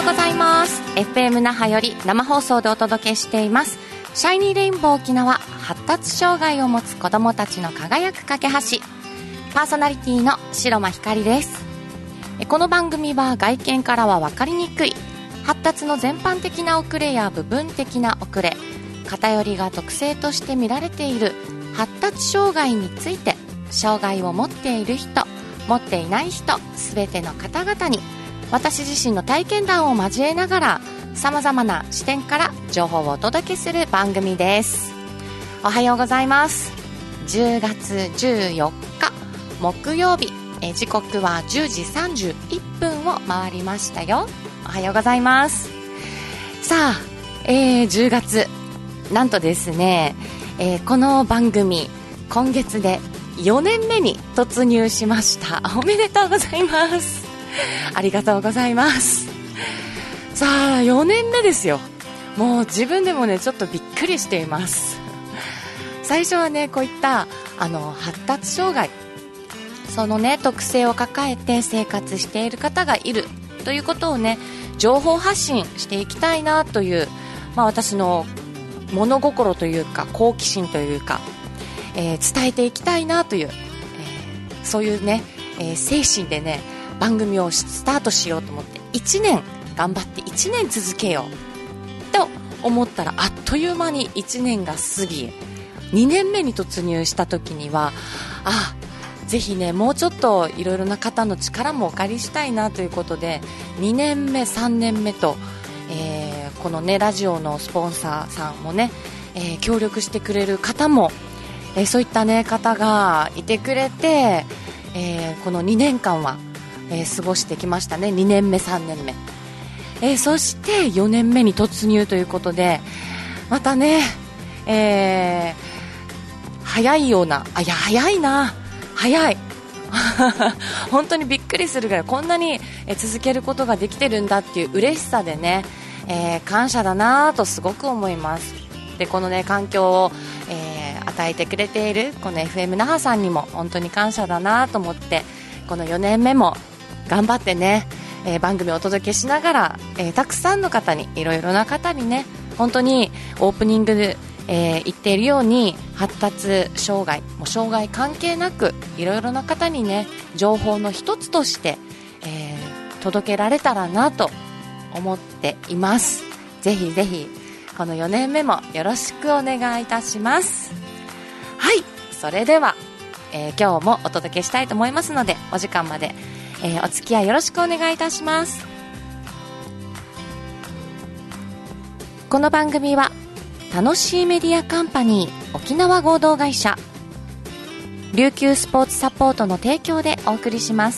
うございます。 FM 那覇より生放送でお届けしていますシャイニーレインボー沖縄、発達障害を持つ子どもたちの輝く架け橋、パーソナリティの白間ひかりです。この番組は外見からは分かりにくい発達の全般的な遅れや部分的な遅れ、偏りが特性として見られている発達障害について、障害を持っている人、持っていない人、すべての方々に私自身の体験談を交えながら、さまざまな視点から情報をお届けする番組です。おはようございます。10月14日木曜日、時刻は10時31分を回りましたよ。おはようございます。さあ、10月なんとですね、この番組今月で4年目に突入しました。おめでとうございます。ありがとうございます。さあ4年目ですよ。もう自分でもねちょっとびっくりしています。最初はねこういった発達障害、そのね特性を抱えて生活している方がいるということをね情報発信していきたいなという、私の物心というか好奇心というか、伝えていきたいなという、そういうね、精神でね番組をスタートしようと思って1年頑張って1年続けようと思ったら、あっという間に1年が過ぎ、2年目に突入した時にはぜひねもうちょっといろいろな方の力もお借りしたいなということで、2年目3年目と、このねラジオのスポンサーさんもね、協力してくれる方も、そういったね方がいてくれて、この2年間は、過ごしてきましたね。2年目3年目、そして4年目に突入ということで、またね、早いような、いや早いな、早い本当にびっくりするぐらいこんなに続けることができてるんだっていう嬉しさでね、感謝だなとすごく思います。でこのね環境を、与えてくれているこの FM 那覇さんにも本当に感謝だなと思って、この4年目も頑張ってね、番組をお届けしながら、たくさんの方に、いろいろな方にね、本当にオープニングで、言っているように発達障害、もう障害関係なくいろいろな方にね情報の一つとして、届けられたらなと思っています。ぜひぜひこの4年目もよろしくお願いいたします。はい、それでは、今日もお届けしたいと思いますので、お時間まで、お付き合いよろしくお願いいたします。この番組は楽しいメディアカンパニー沖縄合同会社、琉球スポーツサポートの提供でお送りします。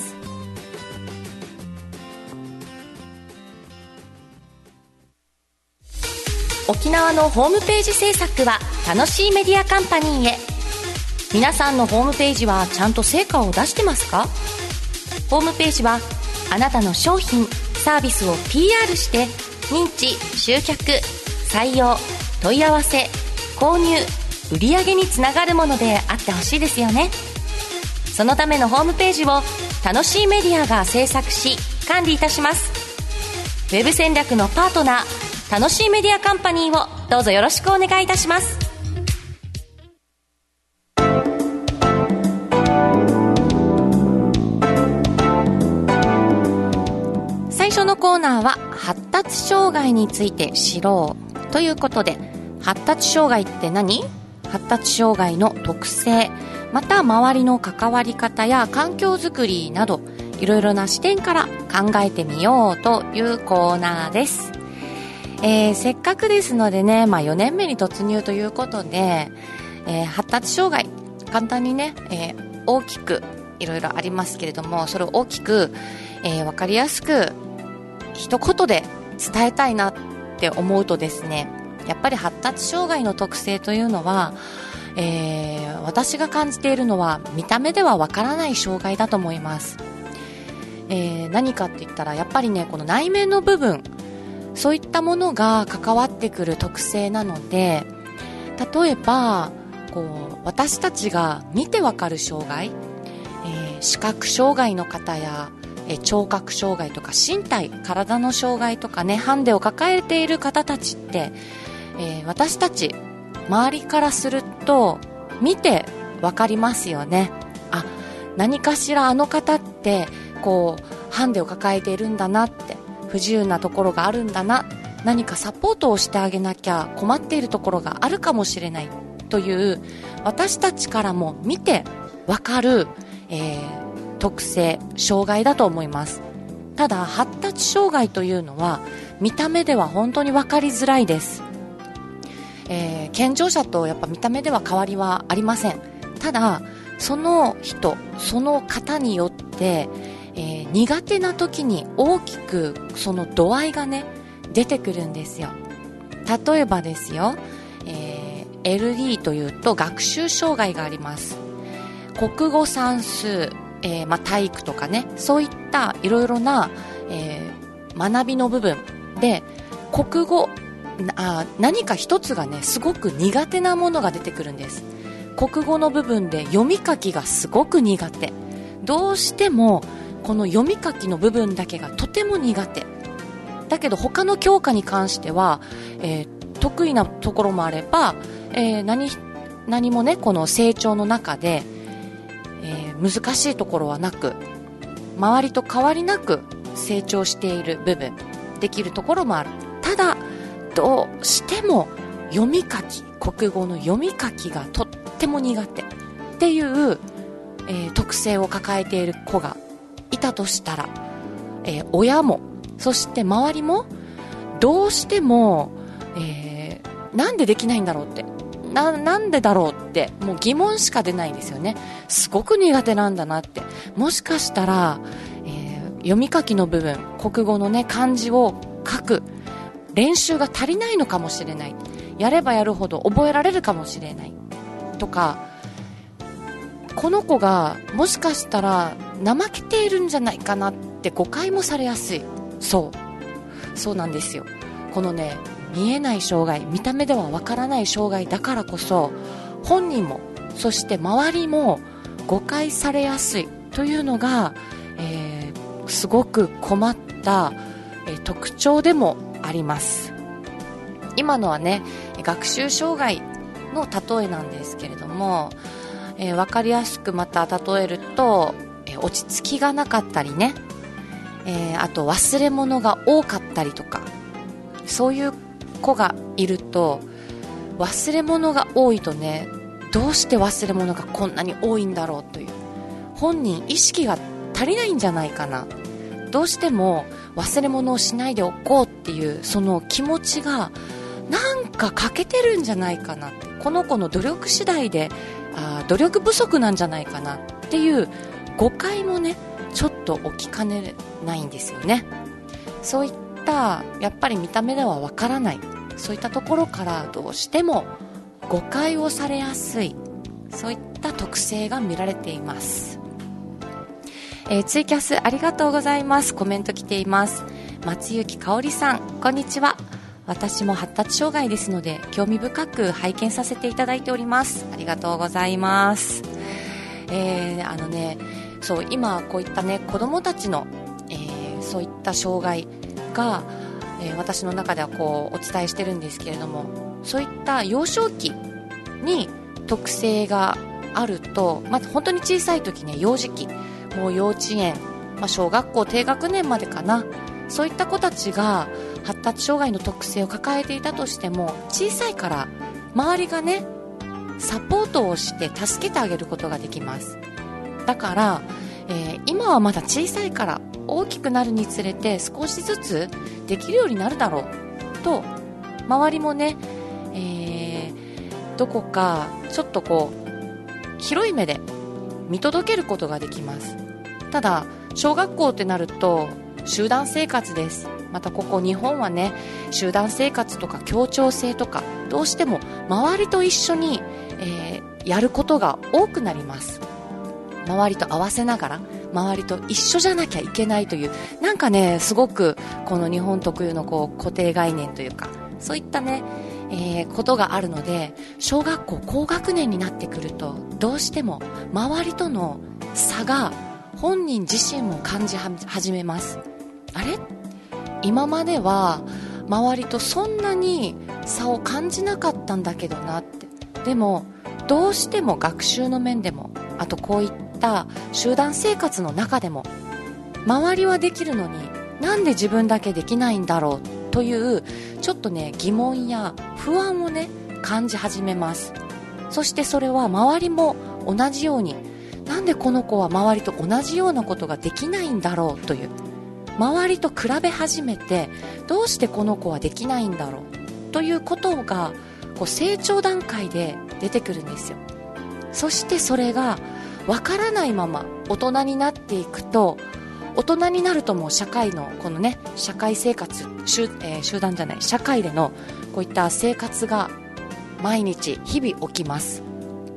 沖縄のホームページ制作は楽しいメディアカンパニーへ。皆さんのホームページはちゃんと成果を出してますか？ホームページはあなたの商品サービスを PR して認知、集客、採用、問い合わせ、購入、売上につながるものであってほしいですよね。そのためのホームページを楽しいメディアが制作し管理いたします。ウェブ戦略のパートナー楽しいメディアカンパニーをどうぞよろしくお願いいたします。最初のコーナーは発達障害について知ろうということで、発達障害って何？発達障害の特性、また周りの関わり方や環境づくりなど、いろいろな視点から考えてみようというコーナーです。せっかくですのでね、4年目に突入ということで、発達障害簡単にね、大きくいろいろありますけれども、それを大きく、分かりやすく一言で伝えたいなって思うとですね、やっぱり発達障害の特性というのは、私が感じているのは見た目ではわからない障害だと思います。何かって言ったらやっぱりね、この内面の部分、そういったものが関わってくる特性なので、例えば私たちが見てわかる障害、視覚障害の方や聴覚障害とか身体、体の障害とかね、ハンデを抱えている方たちって、私たち周りからすると見てわかりますよね。あ、何かしらあの方ってこうハンデを抱えているんだなって、不自由なところがあるんだな、何かサポートをしてあげなきゃ困っているところがあるかもしれないという、私たちからも見てわかる、特性、障害だと思います。ただ発達障害というのは見た目では本当に分かりづらいです。健常者とやっぱ見た目では変わりはありません。ただその人、その方によって、苦手な時に大きくその度合いがね出てくるんですよ。例えばですよ、LD というと学習障害があります。国語、算数、体育とかね、そういったいろいろな、学びの部分で国語、何か一つがねすごく苦手なものが出てくるんです。国語の部分で読み書きがすごく苦手、どうしてもこの読み書きの部分だけがとても苦手だけど、他の教科に関しては、得意なところもあれば、何もねこの成長の中で、難しいところはなく、周りと変わりなく成長している部分、できるところもある。ただどうしても読み書き、国語の読み書きがとっても苦手っていう、特性を抱えている子がいたとしたら、親もそして周りもどうしても、なんでできないんだろうって、なんでだろうって、もう疑問しか出ないんですよね。すごく苦手なんだなって、もしかしたら、読み書きの部分、国語のね漢字を書く練習が足りないのかもしれない、やればやるほど覚えられるかもしれないとか、この子がもしかしたら怠けているんじゃないかなって誤解もされやすい。そうなんですよ。このね見えない障害、見た目ではわからない障害だからこそ、本人もそして周りも誤解されやすいというのが、すごく困った、特徴でもあります。今のはね学習障害の例えなんですけれども、分かりやすくまた例えると、落ち着きがなかったりね、あと忘れ物が多かったりとか、そういう子がいると、忘れ物が多いとね、どうして忘れ物がこんなに多いんだろうという、本人意識が足りないんじゃないかな、どうしても忘れ物をしないでおこうっていうその気持ちがなんか欠けてるんじゃないかな、この子の努力次第で努力不足なんじゃないかなっていう誤解もねちょっと起きかねないんですよね。そういったやっぱり見た目ではわからない、そういったところからどうしても誤解をされやすい、そういった特性が見られています。ツイキャスありがとうございます。コメント来ています。松雪香織さん、こんにちは。私も発達障害ですので興味深く拝見させていただいております。ありがとうございます。そう今こういったね子どもたちの、そういった障害が、私の中ではこうお伝えしてるんですけれども、そういった幼少期に特性があると、まず本当に小さい時ね、幼児期、もう幼稚園、小学校低学年までかな、そういった子たちが発達障害の特性を抱えていたとしても、小さいから周りがねサポートをして助けてあげることができます。だから、今はまだ小さいから、大きくなるにつれて少しずつできるようになるだろうと、周りもね、どこかちょっとこう広い目で見届けることができます。ただ小学校ってなると集団生活です。またここ日本はね、集団生活とか協調性とか、どうしても周りと一緒に、やることが多くなります。周りと合わせながら、周りと一緒じゃなきゃいけないという、なんかねすごくこの日本特有のこう固定概念というか、そういったね、ことがあるので、小学校高学年になってくるとどうしても周りとの差が本人自身も感じ始めます。あれ、今までは周りとそんなに差を感じなかったんだけどなって。でもどうしても学習の面でも、あとこういった集団生活の中でも、周りはできるのになんで自分だけできないんだろうというちょっとね、疑問や不安をね、感じ始めます。そしてそれは周りも同じように、なんでこの子は周りと同じようなことができないんだろうという、周りと比べ始めて、どうしてこの子はできないんだろうということがこう成長段階で出てくるんですよ。そしてそれがわからないまま大人になっていくと、大人になるともう社会のこのね、社会生活、集団じゃない、社会でのこういった生活が毎日日々起きます。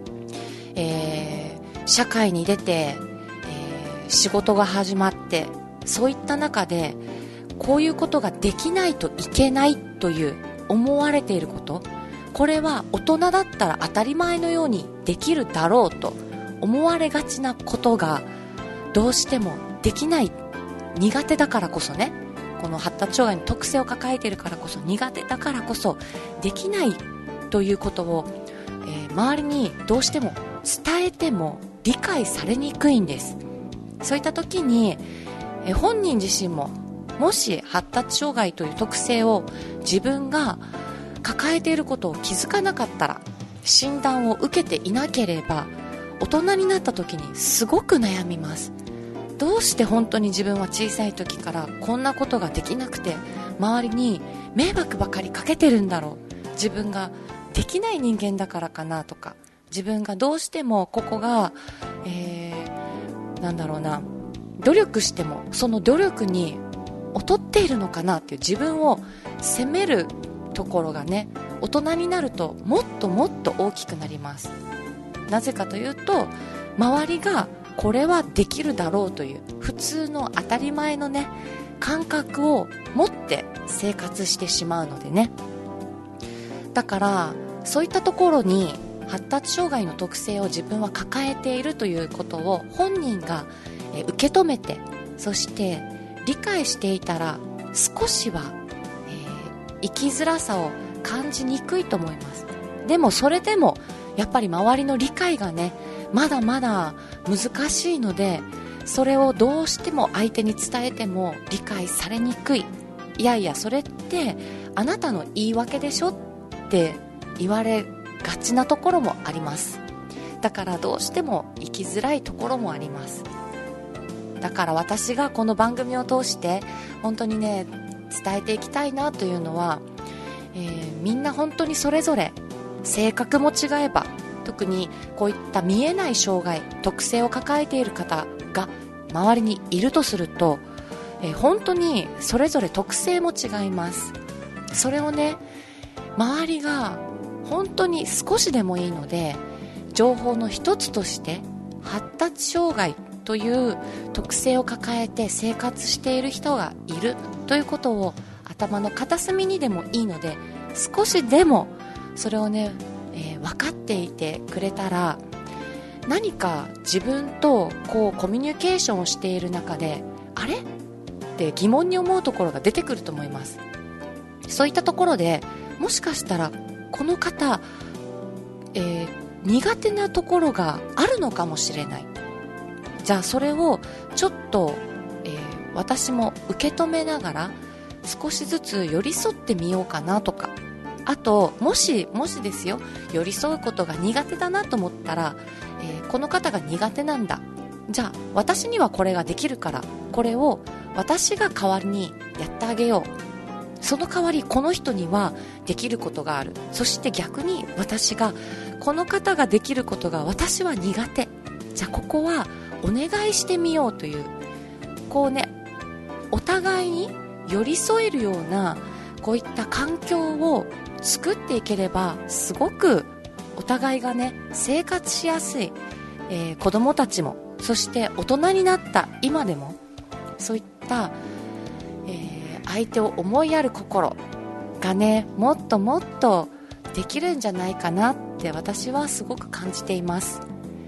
社会に出て、仕事が始まって、そういった中でこういうことができないといけないという思われていること、これは大人だったら当たり前のようにできるだろうと思われがちなことが、どうしてもできない、苦手だからこそね、この発達障害の特性を抱えているからこそ、苦手だからこそできないということを、周りにどうしても伝えても理解されにくいんです。そういった時に、本人自身ももし発達障害という特性を自分が抱えていることを気づかなかったら、診断を受けていなければ、大人になった時にすごく悩みます。どうして本当に自分は小さい時からこんなことができなくて、周りに迷惑ばかりかけてるんだろう、自分ができない人間だからかなとか、自分がどうしてもここが、なんだろうな、努力してもその努力に劣っているのかなっていう自分を責めるところがね、大人になるともっともっと大きくなります。なぜかというと、周りがこれはできるだろうという普通の当たり前のね、感覚を持って生活してしまうのでね。だからそういったところに発達障害の特性を自分は抱えているということを本人が受け止めて、そして理解していたら、少しは、生きづらさを感じにくいと思います。でもそれでもやっぱり周りの理解がね、まだまだ難しいので、それをどうしても相手に伝えても理解されにくい。いやいや、それってあなたの言い訳でしょって言われがちなところもあります。だからどうしても生きづらいところもあります。だから私がこの番組を通して本当にね、伝えていきたいなというのは、みんな本当にそれぞれ性格も違えば、特にこういった見えない障害、特性を抱えている方が周りにいるとすると、本当にそれぞれ特性も違います。それをね、周りが本当に少しでもいいので、情報の一つとして発達障害という特性を抱えて生活している人がいるということを頭の片隅にでもいいので、少しでもそれをね、分かっていてくれたら、何か自分とこうコミュニケーションをしている中で、あれって疑問に思うところが出てくると思います。そういったところで、もしかしたらこの方、苦手なところがあるのかもしれない。じゃあそれをちょっと、私も受け止めながら少しずつ寄り添ってみようかなとか、あともしですよ、寄り添うことが苦手だなと思ったら、この方が苦手なんだ、じゃあ私にはこれができるから、これを私が代わりにやってあげよう。その代わりこの人にはできることがある。そして逆に私が、この方ができることが私は苦手、じゃあここはお願いしてみようという、こうね、お互いに寄り添えるようなこういった環境を作っていければ、すごくお互いがね、生活しやすい、子供たちも、そして大人になった今でも、そういった、相手を思いやる心がね、もっともっとできるんじゃないかなって私はすごく感じています。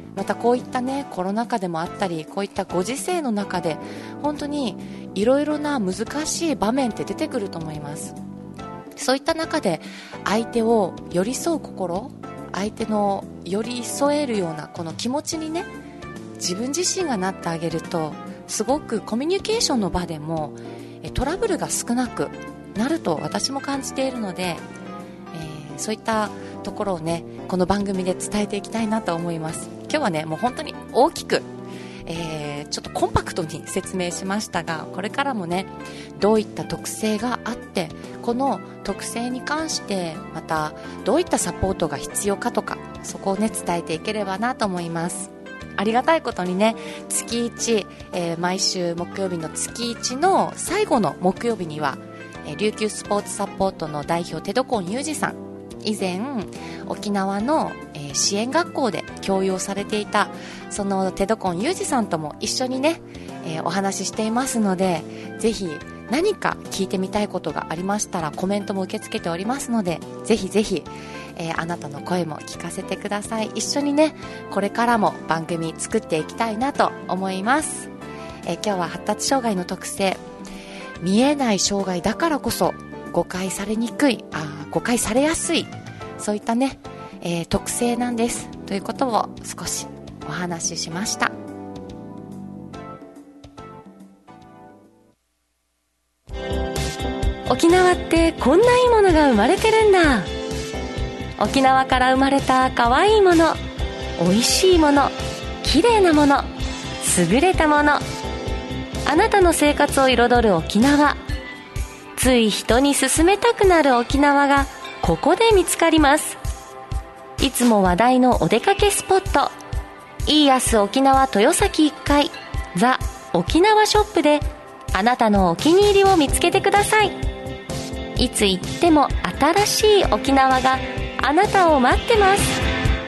またこういったねコロナ禍でもあったり、こういったご時世の中で本当にいろいろな難しい場面って出てくると思います。そういった中で相手を寄り添う心、相手の寄り添えるようなこの気持ちにね、自分自身がなってあげると、すごくコミュニケーションの場でもトラブルが少なくなると私も感じているので、そういったところをねこの番組で伝えていきたいなと思います。今日はねもう本当に大きく、ちょっとコンパクトに説明しましたが、これからもねどういった特性があって、この特性に関してまたどういったサポートが必要かとか、そこをね伝えていければなと思います。ありがたいことにね月1、毎週木曜日の月1の最後の木曜日には、琉球スポーツサポートの代表テドコンユージさん、以前沖縄の、支援学校で教養されていたそのテドコンユージさんとも一緒にね、お話ししていますので、ぜひ何か聞いてみたいことがありましたらコメントも受け付けておりますので、ぜひぜひ、あなたの声も聞かせてください。一緒にねこれからも番組作っていきたいなと思います。今日は発達障害の特性、見えない障害だからこそ誤解されにくい、誤解されやすい、そういったね、特性なんですということを少しお話ししました。沖縄ってこんないいものが生まれてるんだ。沖縄から生まれた可愛いもの、美味しいもの、綺麗なもの、優れたもの、あなたの生活を彩る沖縄。つい人に勧めたくなる沖縄がここで見つかります。いつも話題のお出かけスポット、イーヤス沖縄豊崎1階ザ・沖縄ショップであなたのお気に入りを見つけてください。いつ行っても新しい沖縄があなたを待ってます。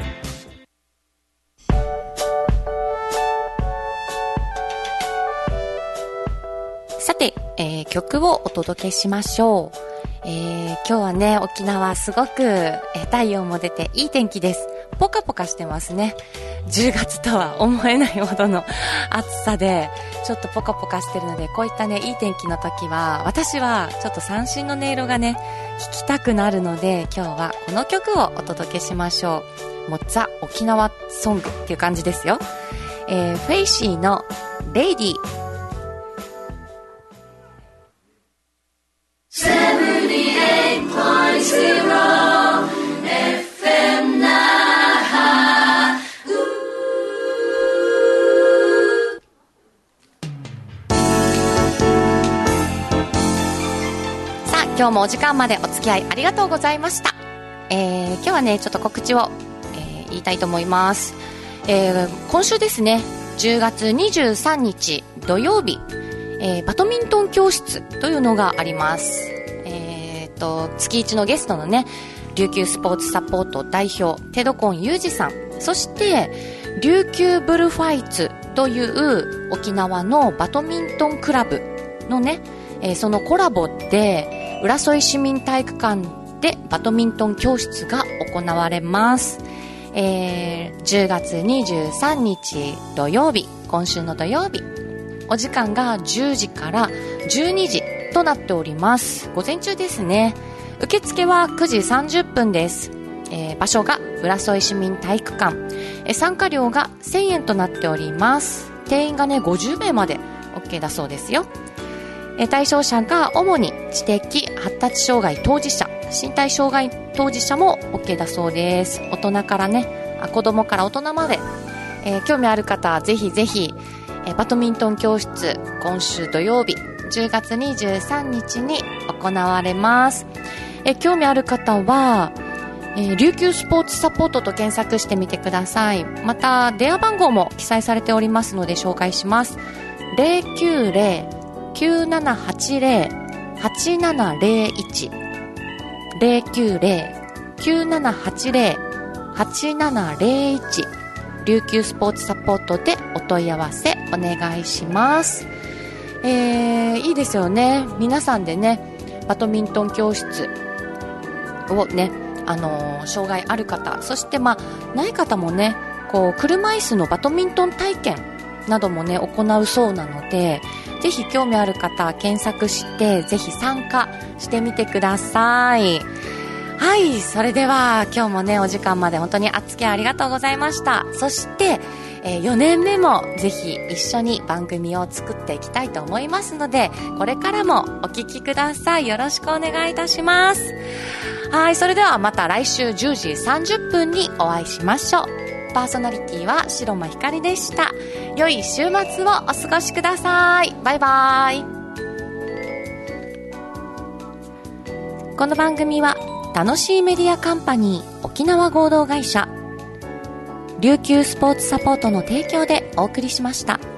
さて、曲をお届けしましょう。今日はね沖縄すごく、太陽も出ていい天気です。ポカポカしてますね。10月とは思えないほどの暑さでちょっとポカポカしてるので、こういったねいい天気の時は私はちょっと三振の音色がね聞きたくなるので、今日はこの曲をお届けしましょう。もうザ沖縄ソングっていう感じですよ。フェイシーのレイディー。FM 那覇。さあ今日もお時間までお付き合いありがとうございました。今日はねちょっと告知を、言いたいと思います。今週ですね10月23日土曜日、バドミントン教室というのがあります。月1のゲストのね琉球スポーツサポート代表テドコンユージさん、そして琉球ブルファイツという沖縄のバドミントンクラブのね、そのコラボで浦添市民体育館でバドミントン教室が行われます。10月23日土曜日、今週の土曜日、お時間が10時から12時となっております。午前中ですね。受付は9時30分です。場所が浦添市民体育館、参加料が1000円となっております。定員がね50名まで OK だそうですよ。対象者が主に知的発達障害当事者、身体障害当事者も OK だそうです。大人からね、子供から大人まで、興味ある方はぜひぜひ、バドミントン教室今週土曜日10月23日に行われます。興味ある方は、琉球スポーツサポートと検索してみてください。また電話番号も記載されておりますので紹介します。 090-9780-8701 090-9780-8701 琉球スポーツサポートでお問い合わせお願いします。いいですよね。皆さんでねバドミントン教室をね、障害ある方、そしてない方もね車椅子のバドミントン体験などもね行うそうなので、ぜひ興味ある方は検索してぜひ参加してみてください。はい、それでは今日もねお時間まで本当にあっつけありがとうございました。そして4年目もぜひ一緒に番組を作っていきたいと思いますので、これからもお聞きください。よろしくお願いいたします。はい、それではまた来週10時30分にお会いしましょう。パーソナリティは白間ひかりでした。良い週末をお過ごしください。バイバイ。この番組は楽しいメディアカンパニー沖縄合同会社琉球スポーツサポートの提供でお送りしました。